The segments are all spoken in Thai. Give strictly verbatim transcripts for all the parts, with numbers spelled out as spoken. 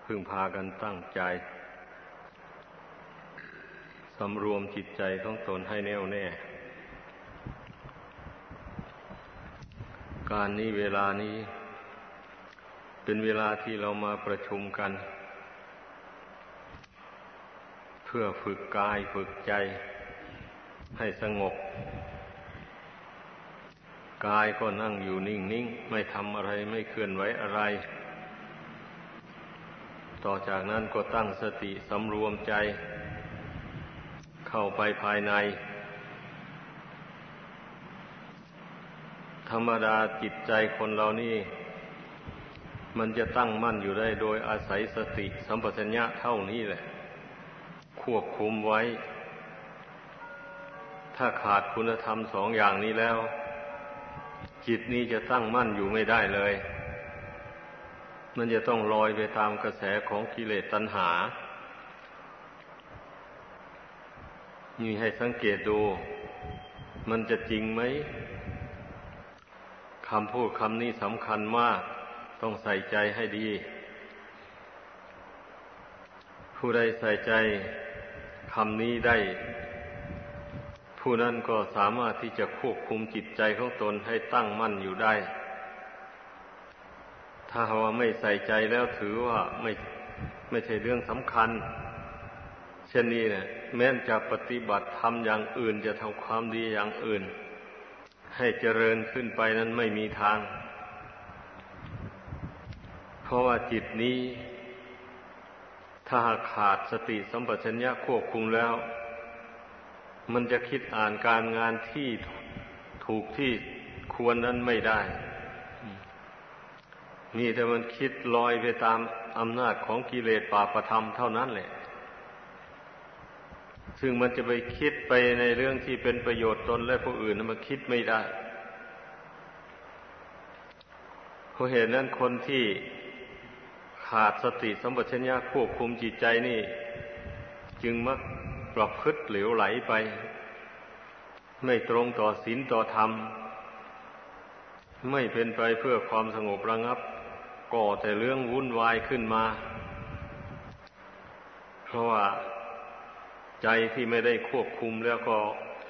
พึงพากันตั้งใจสำรวมจิตใจของตนให้แน่วแน่การนี้เวลานี้เป็นเวลาที่เรามาประชุมกันเพื่อฝึกกายฝึกใจให้สงบกายก็นั่งอยู่นิ่งๆไม่ทำอะไรไม่เคลื่อนไหวอะไรต่อจากนั้นก็ตั้งสติสำรวมใจเข้าไปภายในธรรมดาจิตใจคนเรานี่มันจะตั้งมั่นอยู่ได้โดยอาศัยสติสัมปชัญญะเท่านี้แหละควบคุมไว้ถ้าขาดคุณธรรมสองอย่างนี้แล้วจิตนี้จะตั้งมั่นอยู่ไม่ได้เลยมันจะต้องลอยไปตามกระแสของกิเลสตัณหานี่ให้สังเกตดูมันจะจริงไหมคำพูดคำนี้สำคัญมากต้องใส่ใจให้ดีผู้ใดใส่ใจคำนี้ได้ผู้นั้นก็สามารถที่จะควบคุมจิตใจของตนให้ตั้งมั่นอยู่ได้ถ้าว่าไม่ใส่ใจแล้วถือว่าไม่ไม่ใช่เรื่องสำคัญเช่นนี้เนี่ยแม้จะปฏิบัติธรรมอย่างอื่นจะทำความดีอย่างอื่นให้เจริญขึ้นไปนั้นไม่มีทางเพราะว่าจิตนี้ถ้าหากขาดสติสัมปชัญญะควบคุมแล้วมันจะคิดอ่านการงานที่ถูกที่ควรนั้นไม่ได้มีแต่มันคิดลอยไปตามอำนาจของกิเลสบาปธรรมเท่านั้นแหละซึ่งมันจะไปคิดไปในเรื่องที่เป็นประโยชน์ตนและผู้อื่นมันคิดไม่ได้เพราะเหตุนั้นคนที่ขาดสติสัมปชัญญะควบคุมจิตใจนี่จึงมักประพฤติเหลวไหลไปไม่ตรงต่อศีลต่อธรรมไม่เป็นไปเพื่อความสงบระงับก่อแต่เรื่องวุ่นวายขึ้นมาเพราะว่าใจที่ไม่ได้ควบคุมแล้วก็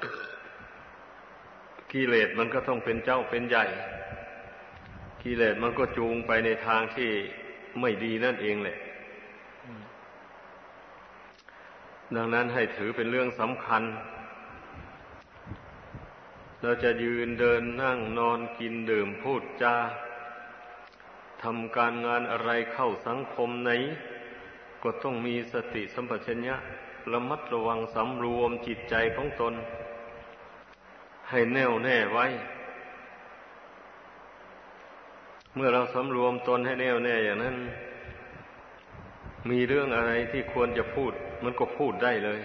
กิเลสมันก็ต้องเป็นเจ้าเป็นใหญ่กิเลสมันก็จูงไปในทางที่ไม่ดีนั่นเองแหละดังนั้นให้ถือเป็นเรื่องสำคัญเราจะยืนเดินนั่งนอนกินดื่มพูดจาทำการงานอะไรเข้าสังคมไหนก็ต้องมีสติสัมปชัญญะระมัดระวังสำรวมจิตใจของตนให้แน่วแน่ไว้เมื่อเราสำรวมตนให้แน่วแน่อย่างนั้นมีเรื่องอะไรที่ควรจะพูดมันก็พูดได้เลย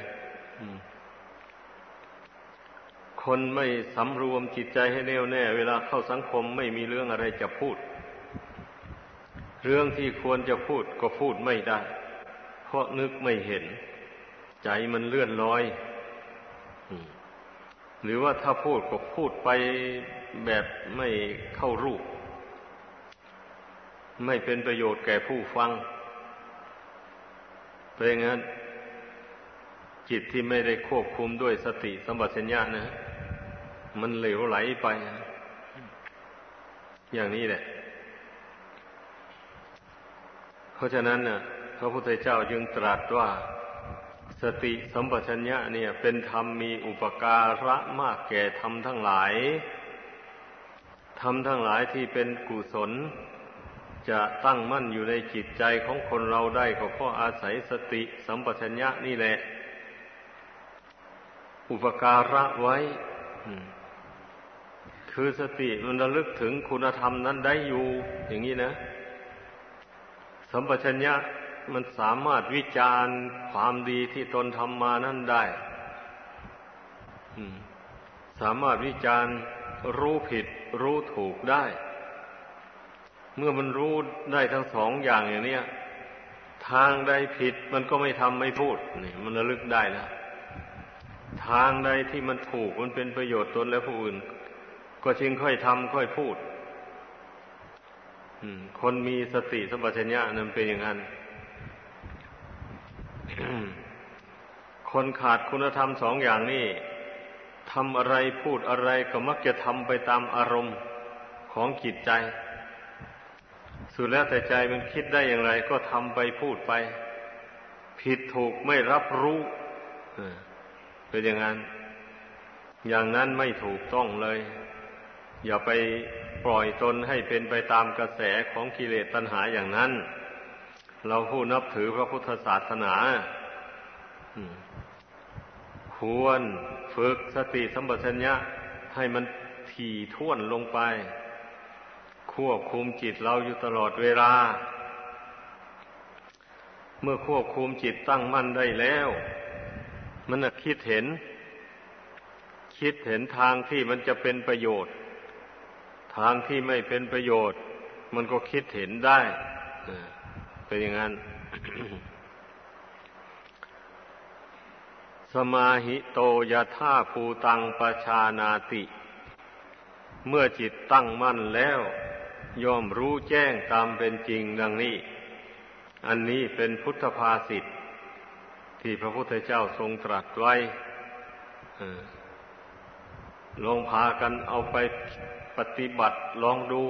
คนไม่สำรวมจิตใจให้แน่วแน่เวลาเข้าสังคมไม่มีเรื่องอะไรจะพูดเรื่องที่ควรจะพูดก็พูดไม่ได้เพราะนึกไม่เห็นใจมันเลื่อนลอยหรือว่าถ้าพูดก็พูดไปแบบไม่เข้ารูปไม่เป็นประโยชน์แก่ผู้ฟังเพราะงั้นจิตที่ไม่ได้ควบคุมด้วยสติสัมปชัญญะนะมันเหลวไหลไปอย่างนี้แหละเพราะฉะนั้นน่ะพระพุทธเจ้าจึงตรัสว่าสติสัมปชัญญะเนี่ยเป็นธรรมมีอุปการะมากแก่ธรรมทั้งหลายธรรมทั้งหลายที่เป็นกุศลจะตั้งมั่นอยู่ในจิตใจของคนเราได้ก็เพราะอาศัยสติสัมปชัญญะนี่แหละอุปการะไว้คือสติมันระลึกถึงคุณธรรมนั้นได้อยู่อย่างนี้นะสัมปชัญญะมันสามารถวิจารณ์ความดีที่ตนทำมานั้นได้สามารถวิจารณ์รู้ผิดรู้ถูกได้เมื่อมันรู้ได้ทั้งสองอย่างอย่างนี้ทางใดผิดมันก็ไม่ทำไม่พูดนี่มันระลึกได้แล้วทางใดที่มันถูกมันเป็นประโยชน์ตนและผู้อื่นก็จึงค่อยทำค่อยพูดคนมีสติสัมปชัญญะนั้นเป็นอย่างนั้นคนขาดคุณธรรมสองอย่างนี้ทำอะไรพูดอะไรก็มักจะทำไปตามอารมณ์ของจิตใจสุดแล้วแต่ใจมันคิดได้อย่างไรก็ทำไปพูดไปผิดถูกไม่รับรู้เป็นอย่างนั้นอย่างนั้นไม่ถูกต้องเลยอย่าไปปล่อยตนให้เป็นไปตามกระแสของกิเลสตัณหาอย่างนั้นเราผู้นับถือพระพุทธศาสนาควรฝึกสติสัมปชัญญะให้มันถี่ถ้วนลงไปควบคุมจิตเราอยู่ตลอดเวลาเมื่อควบคุมจิตตั้งมั่นได้แล้วมันน่ะคิดเห็นคิดเห็นทางที่มันจะเป็นประโยชน์ทางที่ไม่เป็นประโยชน์มันก็คิดเห็นได้เป็นอย่างนั้น สมาหิโตยถาภูตังปชานาติเมื่อจิตตั้งมั่นแล้วย่อมรู้แจ้งตามเป็นจริงดังนี้อันนี้เป็นพุทธภาษิตที่พระพุทธเจ้าทรงตรัสไว้ลองพากันเอาไปปฏิบัติลองดู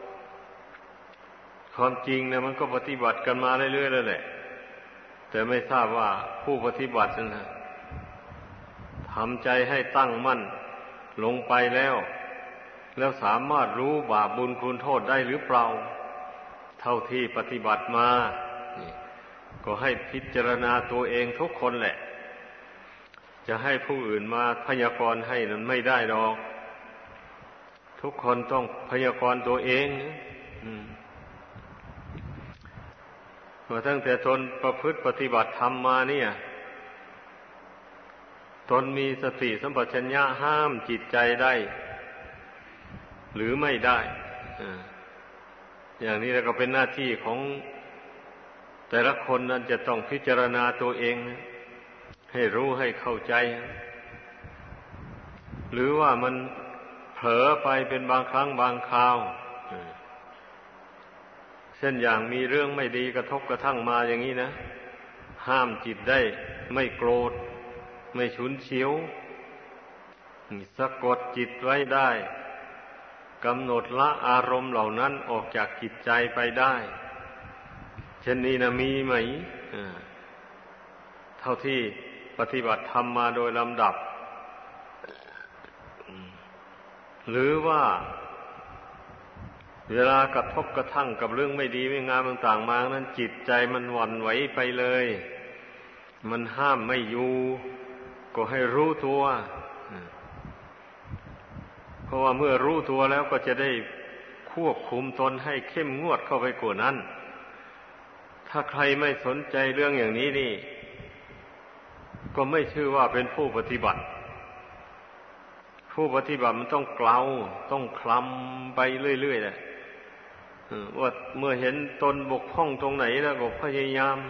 ความจริงเนี่ยมันก็ปฏิบัติกันมาเรื่อยๆแล้วแหละแต่ไม่ทราบว่าผู้ปฏิบัตินั้นนะทำใจให้ตั้งมั่นลงไปแล้วแล้วสามารถรู้บาปบุญคุณโทษได้หรือเปล่าเท่าที่ปฏิบัติมาก็ให้พิจารณาตัวเองทุกคนแหละจะให้ผู้อื่นมาพยากรณ์ให้นั้นไม่ได้หรอกทุกคนต้องพยากรณ์ตัวเองมาตั้งแต่ตนประพฤติปฏิบัติธรรมมาเนี่ยตนมีสติสัมปชัญญะห้ามจิตใจได้หรือไม่ได้อย่างนี้แล้วก็เป็นหน้าที่ของแต่ละคนนั้นจะต้องพิจารณาตัวเองให้รู้ให้เข้าใจหรือว่ามันเผลอไปเป็นบางครั้งบางคราวเช่นอย่างมีเรื่องไม่ดีกระทบกระทั่งมาอย่างนี้นะห้ามจิตได้ไม่โกรธไม่ฉุนเฉียวสะกดจิตไว้ได้กำหนดละอารมณ์เหล่านั้นออกจากจิตใจไปได้เช่นนี้นะมีไหมเท่าที่ปฏิบัติธรรมมาโดยลำดับหรือว่าเวลากระทบกระทั่งกับเรื่องไม่ดีไม่งามต่างๆมานั้นจิตใจมันหวั่นไหวไปเลยมันห้ามไม่อยู่ก็ให้รู้ตัวเพราะว่าเมื่อรู้ตัวแล้วก็จะได้ควบคุมตนให้เข้มงวดเข้าไปกว่านั้นถ้าใครไม่สนใจเรื่องอย่างนี้นี่ก็ไม่ชื่อว่าเป็นผู้ปฏิบัติผู้ปฏิบัติมันต้องเกลาต้องคลำไปเรื่อยๆแหละว่าเมื่อเห็นตนบกพร่องตรงไหนแล้วก็พยายาม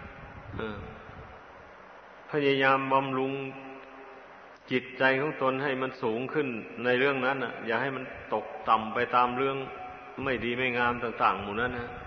พยายามบำรุงจิตใจของตนให้มันสูงขึ้นในเรื่องนั้นน่ะอย่าให้มันตกต่ำไปตามเรื่องไม่ดีไม่งามต่างๆหมู่นั้นนะ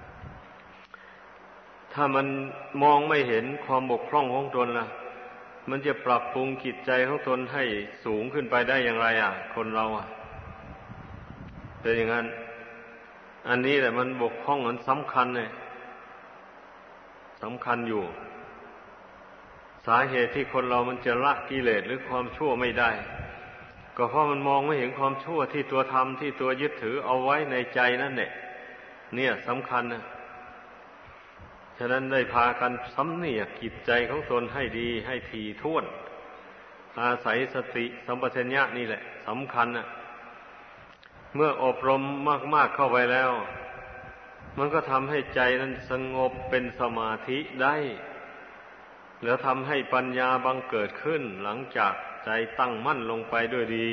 ถ้ามันมองไม่เห็นความบกพร่องของตนล่ะมันจะปรับปรุงจิตใจของตนให้สูงขึ้นไปได้อย่างไรอ่ะคนเราอ่ะเป็นอย่างนั้นอันนี้แหละมันบกพร่องมันสำคัญเลยสำคัญอยู่สาเหตุที่คนเรามันจะละกิเลสหรือความชั่วไม่ได้ก็เพราะมันมองไม่เห็นความชั่วที่ตัวทำที่ตัวยึดถือเอาไว้ในใจนั่นแหละเนี่ยสำคัญนะฉะนั้นได้พากันสำเนียกจิตใจของตนให้ดีให้ถี่ถ้วนอาศัยสติสัมปชัญญะนี่แหละสำคัญนะเมื่ออบรมมากๆเข้าไปแล้วมันก็ทำให้ใจนั้นสงบเป็นสมาธิได้แล้วทำให้ปัญญาบังเกิดขึ้นหลังจากใจตั้งมั่นลงไปด้วยดี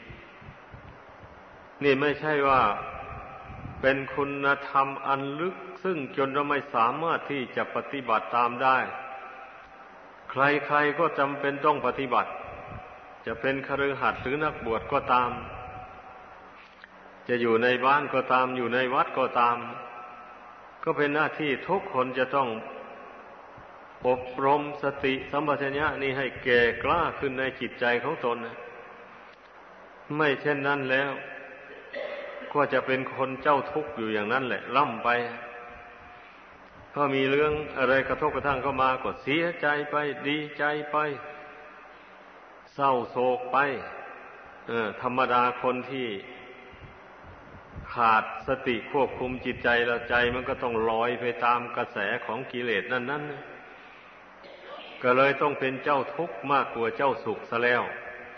นี่ไม่ใช่ว่าเป็นคุณธรรมอันลึกซึ่งจนเราไม่สามารถที่จะปฏิบัติตามได้ใครๆก็จำเป็นต้องปฏิบัติจะเป็นคฤหัสถ์หรือนักบวชก็ตามจะอยู่ในบ้านก็ตามอยู่ในวัดก็ตามก็เป็นหน้าที่ทุกคนจะต้องอบรมสติสัมปชัญญะนี่ให้แก่กล้าขึ้นในจิตใจของตนนะไม่เช่นนั้นแล้วก็จะเป็นคนเจ้าทุกข์อยู่อย่างนั้นแหละล่ำไปพอมีเรื่องอะไรกระทบกระทั่งเข้ามาก็เสียใจไปดีใจไปเศร้าโศกไปเออธรรมดาคนที่ขาดสติควบคุมจิตใจแล้วใจมันก็ต้องลอยไปตามกระแสของกิเลสนั่นนั่นก็เลยต้องเป็นเจ้าทุกข์มากกว่าเจ้าสุขซะแล้ว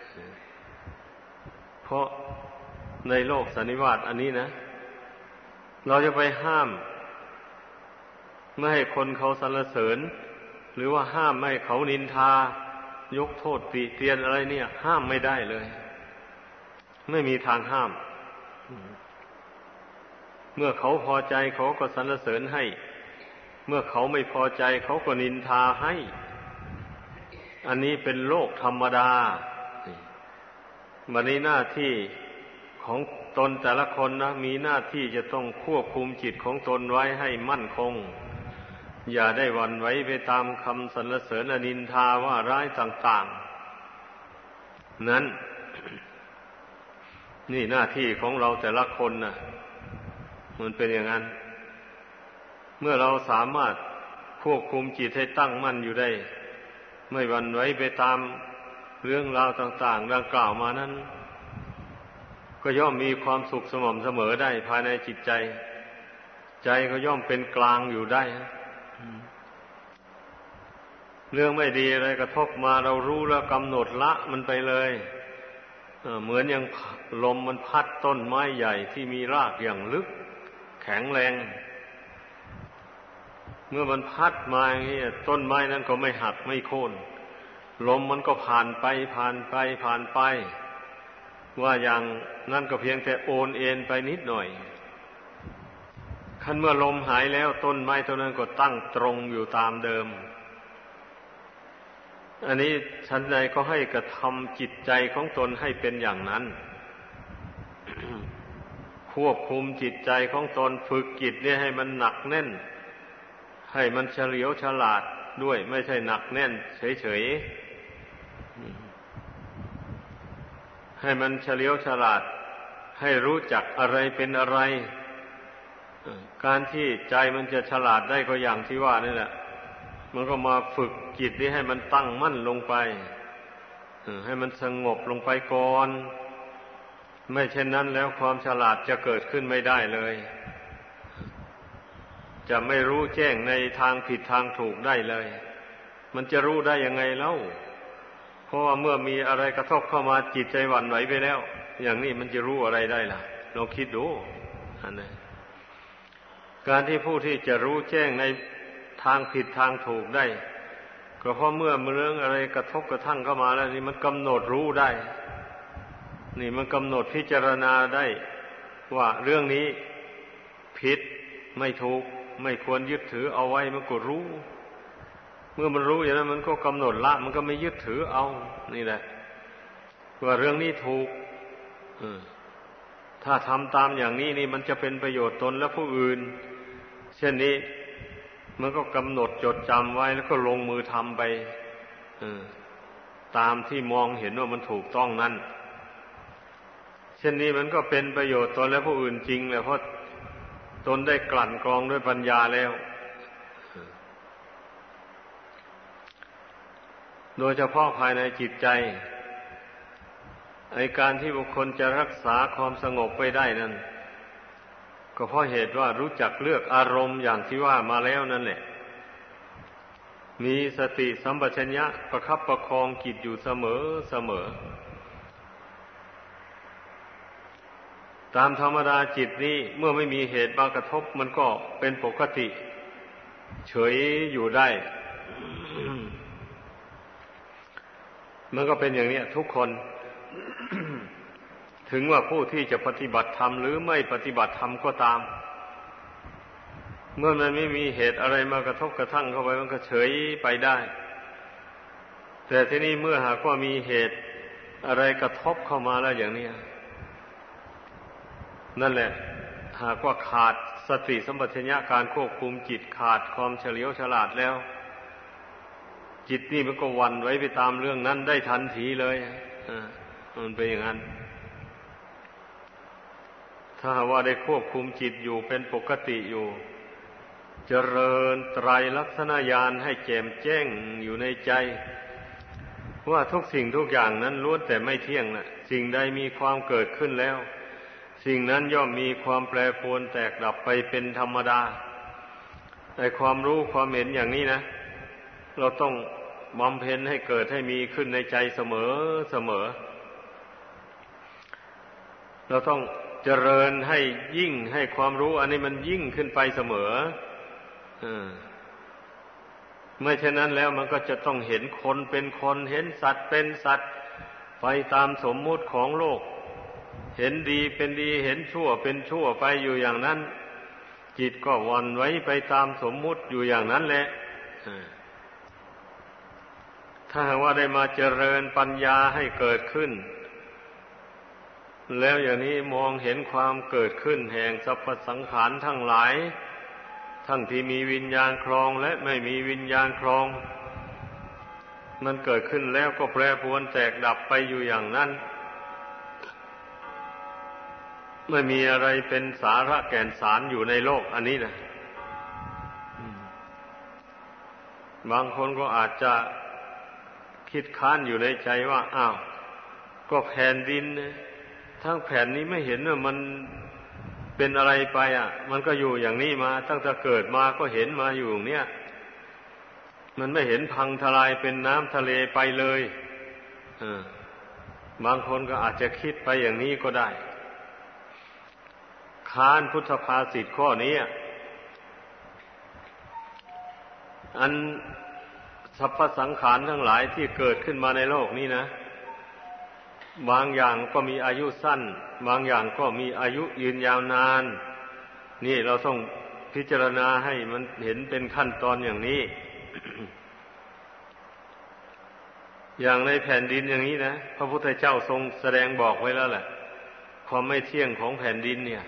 เพราะในโลกสันนิวาตอันนี้นะเราจะไปห้ามไม่ให้คนเขาสรรเสริญหรือว่าห้ามไม่ให้เขานินทายกโทษติเตียนอะไรเนี่ยห้ามไม่ได้เลยไม่มีทางห้ามเมื่อเขาพอใจเขาก็สรรเสริญให้เมื่อเขาไม่พอใจเขาก็นินทาให้อันนี้เป็นโลกธรรมดาบัดนี้หน้าที่ของตนแต่ละคนนะมีหน้าที่จะต้องควบคุมจิตของตนไว้ให้มั่นคงอย่าได้หวั่นไหวไปตามคำสรรเสริญนินทาว่าร้ายต่างๆนั้นนี่หน้าที่ของเราแต่ละคนนะมันเป็นอย่างนั้นเมื่อเราสามารถควบคุมจิตให้ตั้งมั่นอยู่ได้ไม่หวั่นไหวไปตามเรื่องราวต่างๆดังกล่าวมานั้นก็ย่อมมีความสุขสม่ำเสมอได้ภายในจิตใจใจก็ย่อมเป็นกลางอยู่ได้เรื่องไม่ดีอะไรกระทบมาเรารู้แล้วกำหนดละมันไปเลยเหมือนอย่างลมมันพัดต้นไม้ใหญ่ที่มีรากอย่างลึกแข็งแรงเมื่อมันพัดมาอย่างนี้ต้นไม้นั้นก็ไม่หักไม่โค่นลมมันก็ผ่านไปผ่านไปผ่านไปว่าอย่างนั่นก็เพียงแต่โอนเอ็นไปนิดหน่อยคันเมื่อลมหายแล้วต้นไม้ต้นนั้นก็ตั้งตรงอยู่ตามเดิมอันนี้ฉันใดก็ให้กระทำจิตใจของตนให้เป็นอย่างนั้น ควบคุมจิตใจของตนฝึกจิตเนี่ยให้มันหนักแน่นให้มันเฉลียวฉลาดด้วยไม่ใช่หนักแน่นเฉยๆให้มันเฉลียวฉลาดให้รู้จักอะไรเป็นอะไรการที่ใจมันจะฉลาดได้ก็อย่างที่ว่านี่แหละมันก็มาฝึกจิตนี้ให้มันตั้งมั่นลงไปให้มันสงบลงไปก่อนไม่เช่นนั้นแล้วความฉลาดจะเกิดขึ้นไม่ได้เลยจะไม่รู้แจ้งในทางผิดทางถูกได้เลยมันจะรู้ได้ยังไงเล่าเพราะว่าเมื่อมีอะไรกระทบเข้ามาจิตใจหวั่นไหวไปแล้วอย่างนี้มันจะรู้อะไรได้ล่ะลองคิดดูอันนี้การที่ผู้ที่จะรู้แจ้งในทางผิดทางถูกได้ก็เพราะเมื่อเรื่องอะไรกระทบกระทั่งเข้ามาแล้วนี่มันกำหนดรู้ได้นี่มันกำหนดพิจารณาได้ว่าเรื่องนี้ผิดไม่ถูกไม่ควรยึดถือเอาไว้มันก็รู้เมื่อมันรู้อย่างนั้นมันก็กำหนดละมันก็ไม่ยึดถือเอานี่แหละว่าเรื่องนี้ถูกถ้าทำตามอย่างนี้นี่มันจะเป็นประโยชน์ตนและผู้อื่นเช่นนี้มันก็กำหนดจดจำไว้แล้วก็ลงมือทำไปตามที่มองเห็นว่ามันถูกต้องนั้นเช่นนี้มันก็เป็นประโยชน์ตนและผู้อื่นจริงแหละเพราะตนได้กลั่นกรองด้วยปัญญาแล้วโดยเฉพาะภายในจิตใจไอ้การที่บุคคลจะรักษาความสงบไว้ได้นั้นก็เพราะเหตุว่ารู้จักเลือกอารมณ์อย่างที่ว่ามาแล้วนั่นแหละมีสติสัมปชัญญะประคับประคองจิตอยู่เสมอเสมอตามธรรมดาจิตนี้เมื่อไม่มีเหตุมากระทบมันก็เป็นปกติเฉยอยู่ได้ มันก็เป็นอย่างนี้ทุกคน ถึงว่าผู้ที่จะปฏิบัติธรรมหรือไม่ปฏิบัติธรรมก็ตามเมื่อมันไม่มีเหตุอะไรมากระทบกระทั่งเข้าไปมันก็เฉยไปได้แต่ที่นี่เมื่อหากว่ามีเหตุอะไรกระทบเข้ามาแล้วอย่างนี้นั่นแหละหากว่าขาดสติสัมปชัญญะการควบคุมจิตขาดความเฉลียวฉลาดแล้วจิตนี่มันก็หวั่นไหวไปตามเรื่องนั้นได้ทันทีเลยอ่ามันเป็นอย่างนั้นถ้าว่าได้ควบคุมจิตอยู่เป็นปกติอยู่เจริญไตรลักษณญาณให้แจ่มแจ้งอยู่ในใจว่าทุกสิ่งทุกอย่างนั้นล้วนแต่ไม่เที่ยงนะสิ่งใดมีความเกิดขึ้นแล้วสิ่งนั้นย่อมมีความแปรปรวนแตกดับไปเป็นธรรมดาแต่ความรู้ความเห็นอย่างนี้นะเราต้องบำเพ็ญให้เกิดให้มีขึ้นในใจเสมอเสมอเราต้องเจริญให้ยิ่งให้ความรู้อันนี้มันยิ่งขึ้นไปเสมอไม่เช่นนั้นแล้วมันก็จะต้องเห็นคนเป็นคนเห็นสัตว์เป็นสัตว์ไปตามสมมุติของโลกเห็นดีเป็นดีเห็นชั่วเป็นชั่วไปอยู่อย่างนั้นจิตก็หวั่นไหวไปตามสมมุติอยู่อย่างนั้นแหละถ้าหากว่าได้มาเจริญปัญญาให้เกิดขึ้นแล้วอย่างนี้มองเห็นความเกิดขึ้นแห่งสรรพสังขารทั้งหลายทั้งที่มีวิญญาณครองและไม่มีวิญญาณครองมันเกิดขึ้นแล้วก็แปรปรวนแตกดับไปอยู่อย่างนั้นไม่มีอะไรเป็นสาระแก่นสารอยู่ในโลกอันนี้นะบางคนก็อาจจะคิดค้านอยู่ในใจว่าอ้าวก็แผ่นดินนะทั้งแผ่นนี้ไม่เห็นว่ามันเป็นอะไรไปอ่ะมันก็อยู่อย่างนี้มาตั้งแต่เกิดมาก็เห็นมาอยู่อย่างเนี้ยมันไม่เห็นพังทลายเป็นน้ำทะเลไปเลยเออบางคนก็อาจจะคิดไปอย่างนี้ก็ได้ค้านพุทธภาษิตข้อนี้อันสรรพสังขารทั้งหลายที่เกิดขึ้นมาในโลกนี้นะบางอย่างก็มีอายุสั้นบางอย่างก็มีอายุยืนยาวนานนี่เราต้องพิจารณาให้มันเห็นเป็นขั้นตอนอย่างนี้ อย่างในแผ่นดินอย่างนี้นะพระพุทธเจ้าทรงแสดงบอกไว้แล้วแหละความไม่เที่ยงของแผ่นดินเนี่ย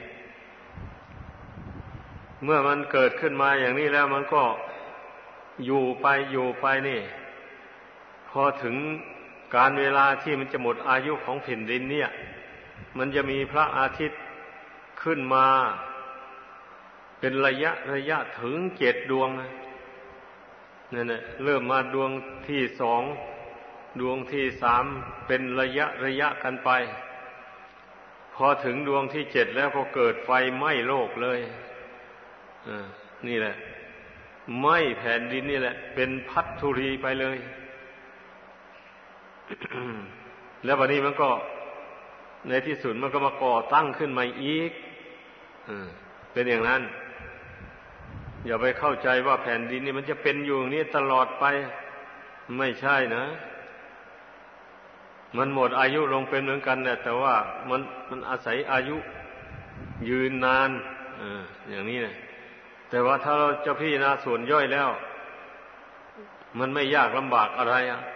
เมื่อมันเกิดขึ้นมาอย่างนี้แล้วมันก็อยู่ไปอยู่ไปนี่พอถึงการเวลาที่มันจะหมดอายุของแผ่นดินเนี่ยมันจะมีพระอาทิตย์ขึ้นมาเป็นระยะระยะถึงเจ็ดดวงนะนั่นแหละเริ่มมาดวงที่สองดวงที่สามเป็นระยะระยะกันไปพอถึงดวงที่เจ็ดแล้วก็เกิดไฟไหม้โลกเลยอ่านี่แหละไหม้แผ่นดินนี่แหละเป็นพัทธุรีไปเลย แล้วบัดนี้มันก็ในที่สุดมันก็มาก่อตั้งขึ้นมาอีกเป็นอย่างนั้นอย่าไปเข้าใจว่าแผ่นดินนี่มันจะเป็นอยู่อย่างนี้ตลอดไปไม่ใช่นะมันหมดอายุลงเป็นเหมือนกันเนี่ยแต่ว่ามันมันอาศัยอายุยืนนานอ่าอย่างนี้นะแต่ว่าถ้าเราจะพิจารณาส่วนย่อยแล้วมันไม่ยากลำบากอะไรอ่ะ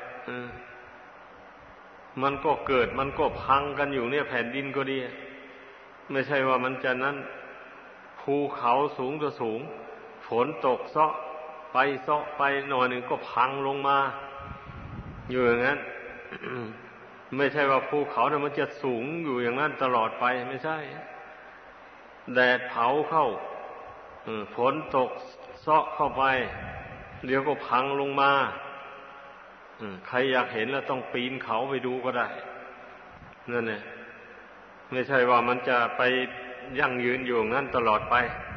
มันก็เกิดมันก็พังกันอยู่เนี่ยแผ่นดินก็ดีไม่ใช่ว่ามันจะนั้นภูเขาสูงก็สูงฝนตกเซาะไปเซาะไปหน่อยหนึ่งก็พังลงมาอยู่อย่างนั้น ไม่ใช่ว่าภูเขาเนี่ยมันจะสูงอยู่อย่างนั้นตลอดไปไม่ใช่แดดเผาเข้าฝนตกเซาะเข้าไปเดี๋ยวก็พังลงมาใครอยากเห็นแล้วต้องปีนเขาไปดูก็ได้นั่นแหละไม่ใช่ว่ามันจะไปยั่งยืนอยู่งั้นตลอดไป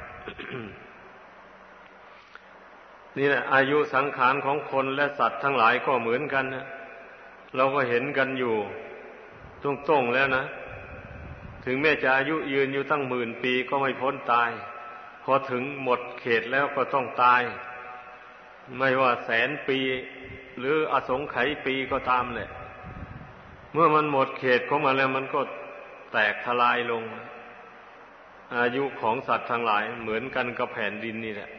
นี่แหละอายุสังขารของคนและสัตว์ทั้งหลายก็เหมือนกันนะเราก็เห็นกันอยู่ตรงๆแล้วนะถึงแม้จะอายุยืนอยู่ตั้งหมื่นปีก็ไม่พ้นตายพอถึงหมดเขตแล้วก็ต้องตายไม่ว่าแสนปีหรืออสงไขยปีก็ตามแหละเมื่อมันหมดเขตของมันแล้วมันก็แตกทลายลงอายุของสัตว์ทั้งหลายเหมือนกันกับแผ่นดินนี่แหละ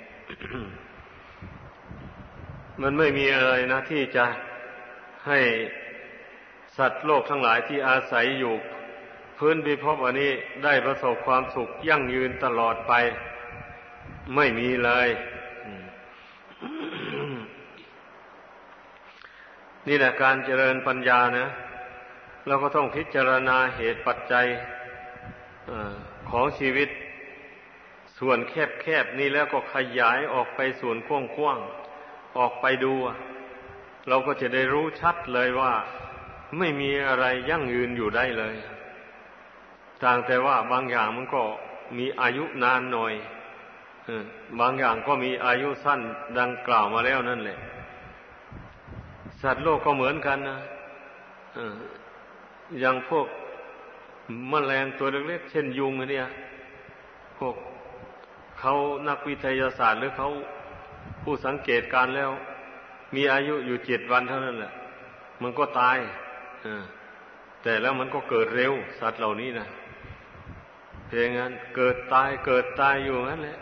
มันไม่มีอะไรนะที่จะให้สัตว์โลกทั้งหลายที่อาศัยอยู่พื้นพิภพอันนี้ได้ประสบความสุขยั่งยืนตลอดไปไม่มีเลยนี่แหละการเจริญปัญญานะเราก็ต้องพิจารณาเหตุปัจจัยของชีวิตส่วนแคบๆนี่แล้วก็ขยายออกไปส่วนกว้างๆออกไปดูเราก็จะได้รู้ชัดเลยว่าไม่มีอะไรยั่งยืนอยู่ได้เลยต่างแต่ว่าบางอย่างมันก็มีอายุนานหน่อยบางอย่างก็มีอายุสั้นดังกล่าวมาแล้วนั่นแหละสัตว์โลกก็เหมือนกันนะอย่างพวกแมลงตัวเล็กๆเช่นยุงเนี่ยพวกเขานักวิทยาศาสตร์หรือเขาผู้สังเกตการแล้วมีอายุอยู่เจ็ดวันเท่านั้นแหละมันก็ตายแต่แล้วมันก็เกิดเร็วสัตว์เหล่านี้นะเพราะงั้นเกิดตายเกิดตายอยู่งั้นแหละ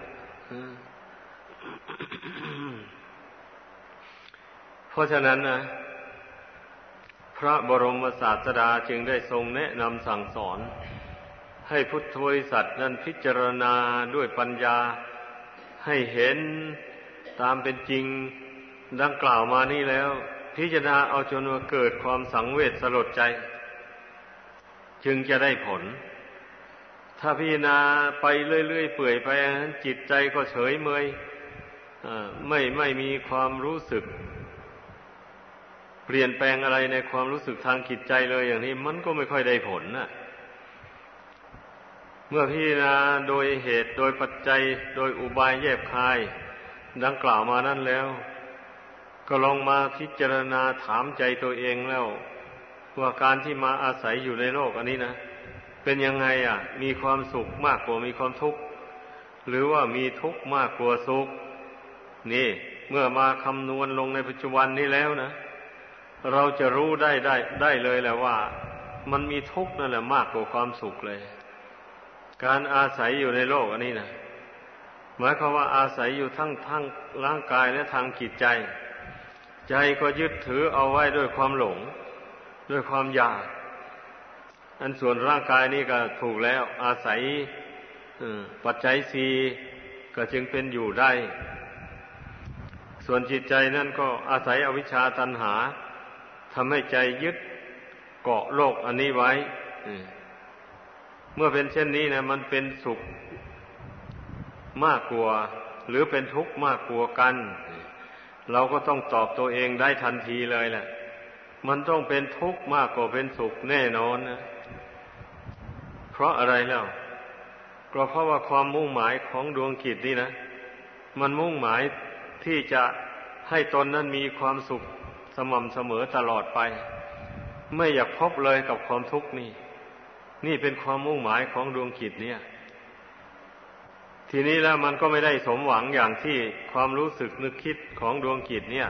เพราะฉะนั้นนะพระบรมศาสดาจึงได้ทรงแนะนำสั่งสอนให้พุทธบริษัทนั้นพิจารณาด้วยปัญญาให้เห็นตามเป็นจริงดังกล่าวมานี้แล้วพิจารณาเอาจนว่าเกิดความสังเวชสลดใจจึงจะได้ผลถ้าพิจารณาไปเรื่อยๆเปื่อยไปจิตใจก็เฉยเมยไม่ไม่มีความรู้สึกเปลี่ยนแปลงอะไรในความรู้สึกทางจิตใจเลยอย่างนี้มันก็ไม่ค่อยได้ผลนะเมื่อพิจารณาโดยเหตุโดยปัจจัยโดยอุบายแยบคายดังกล่าวมานั้นแล้วก็ลองมาพิจารณาถามใจตัวเองแล้วว่าการที่มาอาศัยอยู่ในโลกอันนี้นะเป็นยังไงอ่ะมีความสุขมากกว่ามีความทุกข์หรือว่ามีทุกข์มากกว่าสุขนี่เมื่อมาคำนวณลงในปัจจุบันนี้แล้วนะเราจะรู้ได้ได้ได้เลยแหละว่ามันมีทุกข์นั่นแหละมากกว่าความสุขเลยการอาศัยอยู่ในโลกอันนี้นะหมายความว่าอาศัยอยู่ทั้งทั้งร่างกายและทางจิตใจใจก็ยึดถือเอาไว้ด้วยความหลงด้วยความอยากอันส่วนร่างกายนี่ก็ถูกแล้วอาศัยปัจจัยสี่ก็จึงเป็นอยู่ได้ส่วนจิตใจนั่นก็อาศัยอวิชชาตัณหาทำให้ใจยึดเกาะโลกอันนี้ไว้เมื่อเป็นเช่นนี้นะมันเป็นสุขมากกว่าหรือเป็นทุกข์มากกว่ากันเราก็ต้องตอบตัวเองได้ทันทีเลยแหละมันต้องเป็นทุกข์มากกว่าเป็นสุขแน่นอนนะเพราะอะไรแล้วก็เพราะว่าความมุ่งหมายของดวงจิตนี่นะมันมุ่งหมายที่จะให้ตนนั้นมีความสุขสม่ำเสมอตลอดไปไม่อยากพบเลยกับความทุกข์นี่นี่เป็นความมุ่งหมายของดวงจิตเนี่ยทีนี้แล้วมันก็ไม่ได้สมหวังอย่างที่ความรู้สึกนึกคิดของดวงจิตเนี่ย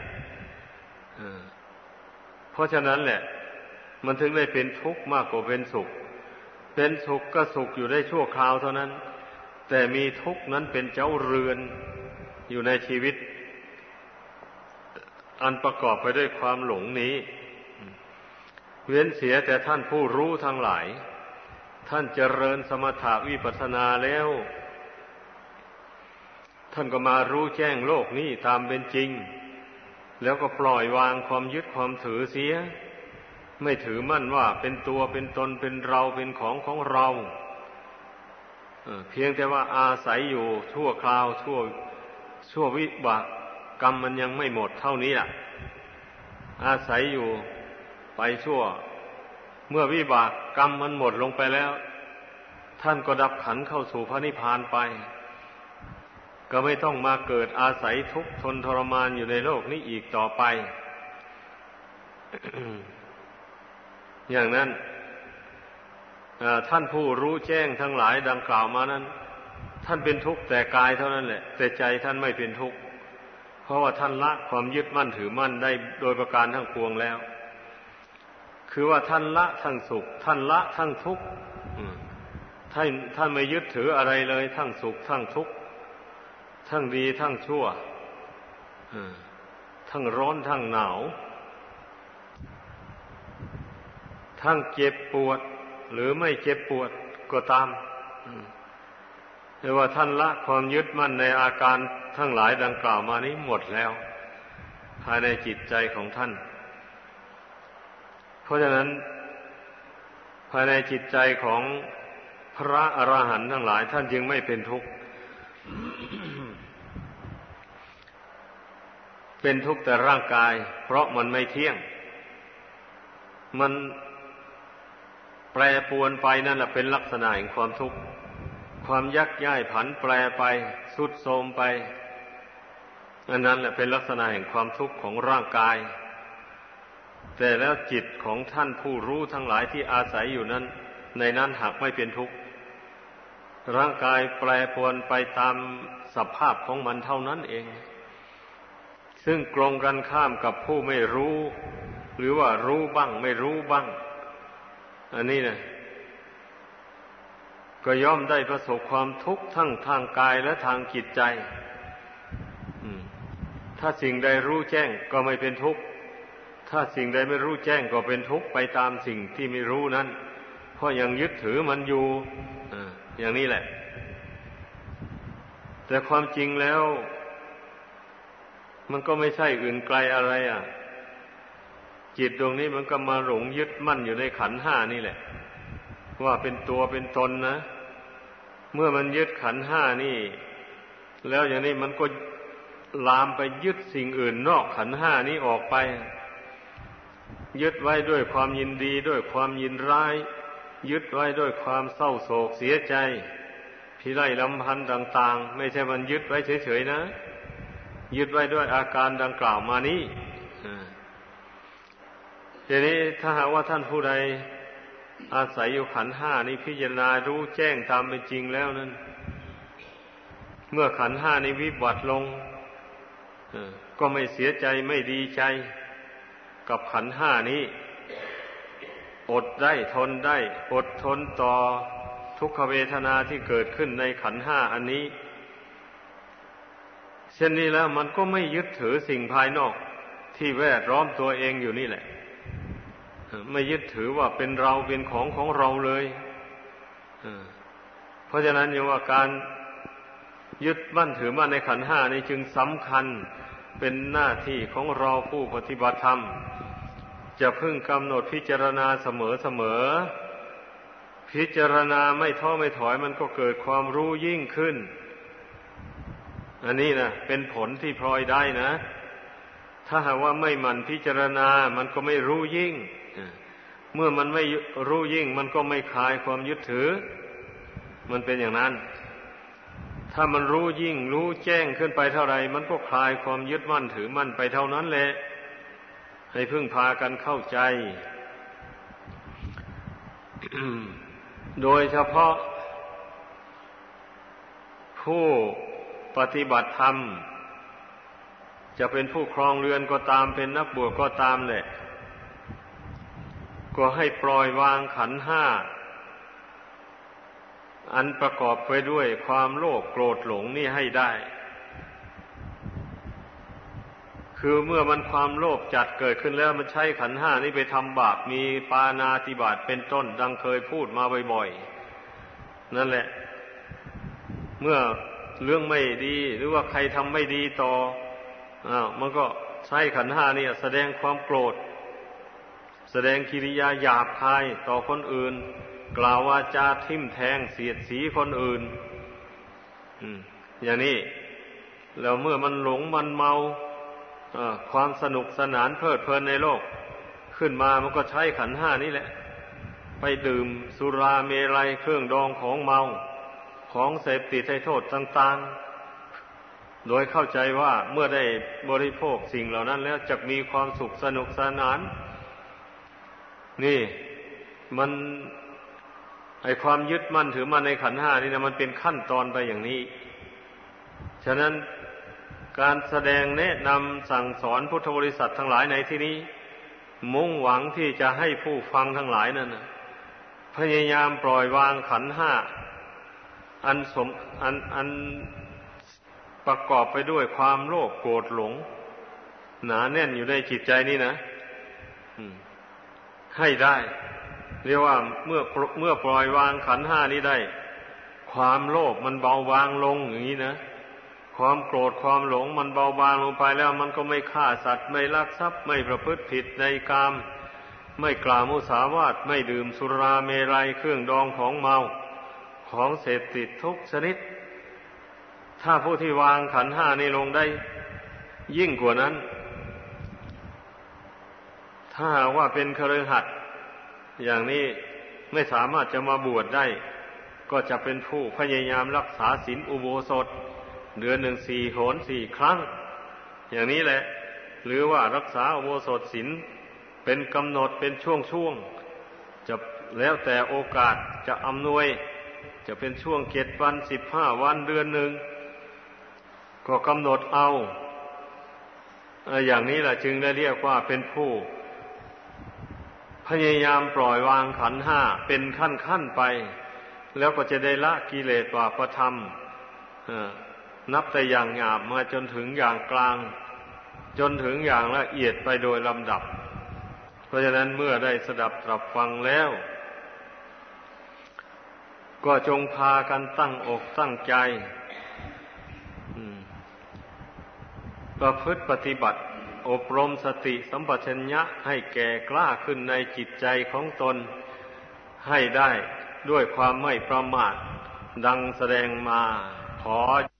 เพราะฉะนั้นแหละมันถึงได้เป็นทุกข์มากกว่าเป็นสุขเป็นสุขก็สุขอยู่ได้ชั่วคราวเท่านั้นแต่มีทุกข์นั้นเป็นเจ้าเรือนอยู่ในชีวิตอันประกอบไปด้วยความหลงนี้เว้นเสียแต่ท่านผู้รู้ทั้งหลายท่านเจริญสมถะวิปัสสนาแล้วท่านก็มารู้แจ้งโลกนี้ตามเป็นจริงแล้วก็ปล่อยวางความยึดความถือเสียไม่ถือมั่นว่าเป็นตัวเป็นตนเป็นเราเป็นของของเราเพียงแต่ว่าอาศัยอยู่ชั่วคราวชั่วชั่ววิบากกรรมมันยังไม่หมดเท่านี้อ่ะอาศัยอยู่ไปชั่วเมื่อวิบากกรรมมันหมดลงไปแล้วท่านก็ดับขันเข้าสู่พระนิพพานไปก็ไม่ต้องมาเกิดอาศัยทุกข์ทนทรมานอยู่ในโลกนี้อีกต่อไป อย่างนั้นท่านผู้รู้แจ้งทั้งหลายดังกล่าวมานั้นท่านเป็นทุกข์แต่กายเท่านั้นแหละแต่ใจท่านไม่เป็นทุกข์เพราะว่าท่านละความยึดมั่นถือมั่นได้โดยประการทั้งปวงแล้วคือว่าท่านละทั้งสุขท่านละทั้งทุกข์ท่านท่านไม่ยึดถืออะไรเลยทั้งสุขทั้งทุกข์ทั้งดีทั้งชั่วทั้งร้อนทั้งหนาวทั้งเจ็บปวดหรือไม่เจ็บปวดก็ตามแต่ว่าท่านละความยึดมั่นในอาการทั้งหลายดังกล่าวมานี้หมดแล้วภายในจิตใจของท่านเพราะฉะนั้นภายในจิตใจของพระอรหันต์ทั้งหลายท่านจึงไม่เป็นทุกข์ เป็นทุกข์แต่ร่างกายเพราะมันไม่เที่ยงมันแปรปรวนไปนั่นแหละเป็นลักษณะแห่งความทุกข์ความยักย้ายผันแปรไปทรุดโทรมไปอันนั้นแหละเป็นลักษณะแห่งความทุกข์ของร่างกายแต่แล้วจิตของท่านผู้รู้ทั้งหลายที่อาศัยอยู่นั้นในนั้นหากไม่เป็นทุกข์ร่างกายแปรปรวนไปตามสภาพของมันเท่านั้นเองซึ่งตรงกันข้ามกับผู้ไม่รู้หรือว่ารู้บ้างไม่รู้บ้างอันนี้นะก็ย่อมได้ประสบความทุกข์ทั้งทางกายและทางจิตใจถ้าสิ่งใดรู้แจ้งก็ไม่เป็นทุกข์ถ้าสิ่งใดไม่รู้แจ้งก็เป็นทุกข์ไปตามสิ่งที่ไม่รู้นั้นเพราะยังยึดถือมันอยู่อย่างนี้แหละแต่ความจริงแล้วมันก็ไม่ใช่อื่นไกลอะไรอ่ะจิตดวงนี้มันก็มาหลงยึดมั่นอยู่ในขันธ์ห้านี่แหละว่าเป็นตัวเป็นตนนะเมื่อมันยึดขันธ์ห้านี่แล้วอย่างนี้มันก็ลามไปยึดสิ่งอื่นนอกขันธ์ห้านี้ออกไปยึดไว้ด้วยความยินดีด้วยความยินร้ายยึดไว้ด้วยความเศร้าโศกเสียใจพิไรลำพันธ์ต่างๆไม่ใช่มันยึดไว้เฉยๆนะยึดไว้ด้วยอาการดังกล่าวมานี้ทีนี้ถ้าหากว่าท่านผู้ใดอาศัยอยู่ขันธ์ห้านี้พิจารณารู้แจ้งตามเป็นจริงแล้วนั้นเมื่อขันธ์ห้านี้วิบัติลงก็ไม่เสียใจไม่ดีใจกับขันธ์ห้านี้อดได้ทนได้อดทนต่อทุกขเวทนาที่เกิดขึ้นในขันธ์ห้าอันนี้เช่นนี้แล้วมันก็ไม่ยึดถือสิ่งภายนอกที่แวดล้อมตัวเองอยู่นี่แหละไม่ยึดถือว่าเป็นเราเป็นของของเราเลยเพราะฉะนั้นอย่างว่าการยึดมั่นถือมั่นในขันธ์ห้านี้จึงสำคัญเป็นหน้าที่ของเราผู้ปฏิบัติธรรมจะพึงกำหนดพิจารณาเสมอเสมอพิจารณาไม่ท้อไม่ถอยมันก็เกิดความรู้ยิ่งขึ้นอันนี้นะเป็นผลที่พลอยได้นะถ้าหากว่าไม่หมั่นพิจารณามันก็ไม่รู้ยิ่งเมื่อมันไม่รู้ยิ่งมันก็ไม่คลายความยึดถือมันเป็นอย่างนั้นถ้ามันรู้ยิ่งรู้แจ้งขึ้นไปเท่าไรมันก็คลายความยึดมั่นถือมั่นไปเท่านั้นแหละให้พึ่งพากันเข้าใจ โดยเฉพาะผู้ปฏิบัติธรรมจะเป็นผู้ครองเรือนก็ตามเป็นนักบวชก็ตามแหละก็ให้ปล่อยวางขันธ์ห้าอันประกอบไปด้วยความโลภโกรธหลงนี่ให้ได้คือเมื่อมันความโลภจัดเกิดขึ้นแล้วมันใช้ขันธ์ห้านี้ไปทำบาปมีปาณาติบาตเป็นต้นดังเคยพูดมาบ่อยๆนั่นแหละเมื่อเรื่องไม่ดีหรือว่าใครทำไม่ดีต่ออ้าวมันก็ใช้ขันธ์ห้านี่แสดงความโกรธแสดงกิริยาหยาบคายต่อคนอื่นกล่าววาจาทิ่มแทงเสียดสีคนอื่นอืมอย่างนี้แล้วเมื่อมันหลงมันเมาความสนุกสนานเพลิดเพลินในโลกขึ้นมามันก็ใช้ขันธ์ห้านี่แหละไปดื่มสุราเมรัยเครื่องดองของเมาของเสพติดให้โทษต่างๆโดยเข้าใจว่าเมื่อได้บริโภคสิ่งเหล่านั้นแล้วจะมีความสุขสนุกสนานนี่มันไอความยึดมั่นถือมั่นในขันธ์ห้านี่นะมันเป็นขั้นตอนไปอย่างนี้ฉะนั้นการแสดงแนะนำสั่งสอนพุทธบริษัททั้งหลายในที่นี้มุ่งหวังที่จะให้ผู้ฟังทั้งหลายนั้นพยายามปล่อยวางขันธ์ห้าอันสมอันอันประกอบไปด้วยความโลภโกรธหลงหนาแน่นอยู่ในจิตใจนี่นะให้ได้เรียกว่าเมื่อเมื่อปล่อยวางขันธ์ห้านี้ได้ความโลภมันเบาบางลงอย่างนี้นะความโกรธความหลงมันเบาบางลงไปแล้วมันก็ไม่ฆ่าสัตว์ไม่ลักทรัพย์ไม่ประพฤติผิดในกามไม่กล่าวมุสาวาทไม่ดื่มสุราเมรัยเครื่องดองของเมาของเสพติดทุกชนิดถ้าผู้ที่วางขันธ์ห้านี้ลงได้ยิ่งกว่านั้นถ้าว่าเป็นคฤหัสถ์อย่างนี้ไม่สามารถจะมาบวชได้ก็จะเป็นผู้พยายามรักษาศีลอุโบสถเดือนหนึ่งสี่หนสี่ครั้งอย่างนี้แหละหรือว่ารักษาอุโบสถศีลเป็นกำหนดเป็นช่วงๆจะแล้วแต่โอกาสจะอำนวยจะเป็นช่วงเจ็ดวันสิบห้าวันเดือนหนึ่งก็กำหนดเอาอย่างนี้แหละจึงได้เรียกว่าเป็นผู้พยายามปล่อยวางขันธ์ห้าเป็นขั้นๆไปแล้วก็จะได้ละกิเลสบาปธรรมนับแต่อย่างหยาบมาจนถึงอย่างกลางจนถึงอย่างละเอียดไปโดยลำดับเพราะฉะนั้นเมื่อได้สดับตรับฟังแล้วก็จงพากันตั้งอกตั้งใจประพฤติปฏิบัติอบรมสติสัมปชัญญะให้แก่กล้าขึ้นในจิตใจของตนให้ได้ด้วยความไม่ประมาทดังแสดงมาขอ